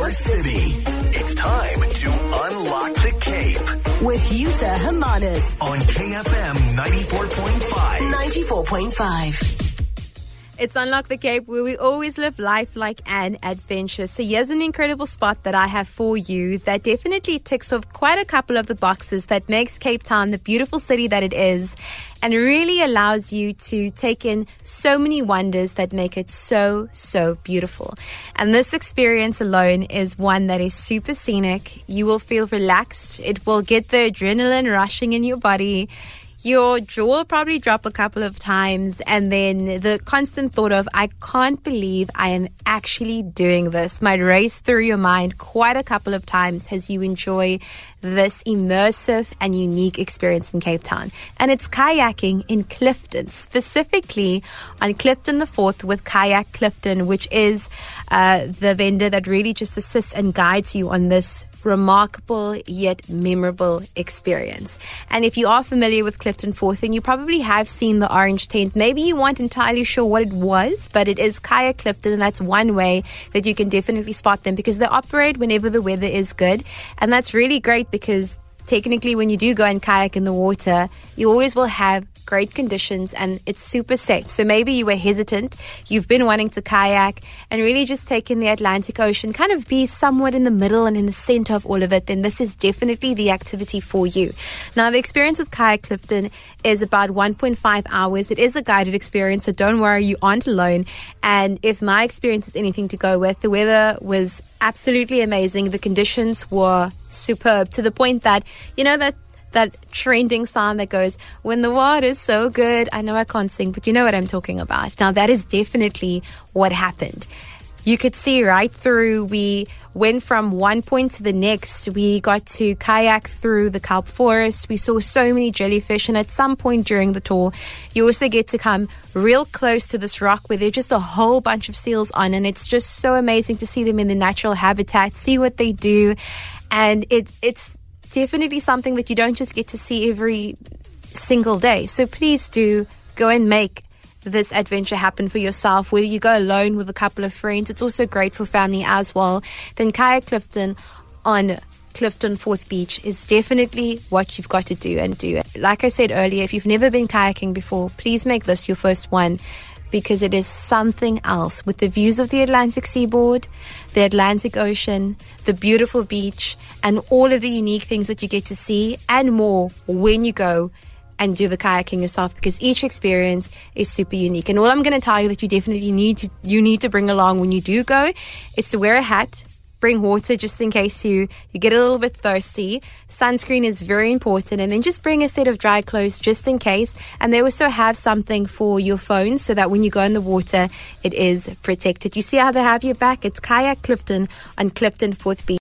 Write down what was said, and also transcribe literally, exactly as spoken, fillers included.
your city. It's time to unlock the Cape with Yusha Hamanis on K F M ninety-four point five. ninety-four point five. It's Unlock the Cape, where we always live life like an adventure. So here's an incredible spot that I have for you that definitely ticks off quite a couple of the boxes that makes Cape Town the beautiful city that it is, and really allows you to take in so many wonders that make it so, so beautiful. And this experience alone is one that is super scenic. You will feel relaxed. It will get the adrenaline rushing in your body. Your jaw will probably drop a couple of times, and then the constant thought of, I can't believe I am actually doing this, might race through your mind quite a couple of times as you enjoy this immersive and unique experience in Cape Town. And it's kayaking in Clifton, specifically on Clifton the fourth with Kayak Clifton, which is uh, the vendor that really just assists and guides you on this remarkable yet memorable experience. And if you are familiar with Clifton Fourth, then you probably have seen the orange tent. Maybe you weren't entirely sure what it was, but it is Kayak Clifton, and that's one way that you can definitely spot them, because they operate whenever the weather is good. And that's really great, because technically when you do go and kayak in the water, you always will have great conditions and it's super safe. So maybe you were hesitant, you've been wanting to kayak and really just take in the Atlantic Ocean, kind of be somewhat in the middle and in the center of all of it, then this is definitely the activity for you. Now, the experience with Kayak Clifton is about one point five hours. It is a guided experience, so don't worry, you aren't alone. And if my experience is anything to go with, the weather was absolutely amazing. The conditions were superb, to the point that, you know, that that trending song that goes, when the water's so good. I know I can't sing, but you know what I'm talking about. Now, that is definitely what happened. You could see right through. We went from one point to the next. We got to kayak through the kelp forest. We saw so many jellyfish, and at some point during the tour, you also get to come real close to this rock where there's just a whole bunch of seals on, and it's just so amazing to see them in the natural habitat, see what they do, and it it's definitely something that you don't just get to see every single day. So please do go and make this adventure happen for yourself, whether you go alone with a couple of friends. It's also great for family as well. Then Kayak Clifton on Clifton Fourth Beach is definitely what you've got to do and do. Like I said earlier, if you've never been kayaking before, please make this your first one, because it is something else, with the views of the Atlantic seaboard, the Atlantic Ocean, the beautiful beach, and all of the unique things that you get to see and more when you go and do the kayaking yourself, because each experience is super unique. And all I'm going to tell you that you definitely need to you need to bring along when you do go is to wear a hat, bring water just in case you, you get a little bit thirsty. Sunscreen is very important, and then just bring a set of dry clothes just in case. And they also have something for your phone so that when you go in the water, it is protected. You see how they have your back? It's Kayak Clifton on Clifton Fourth Beach.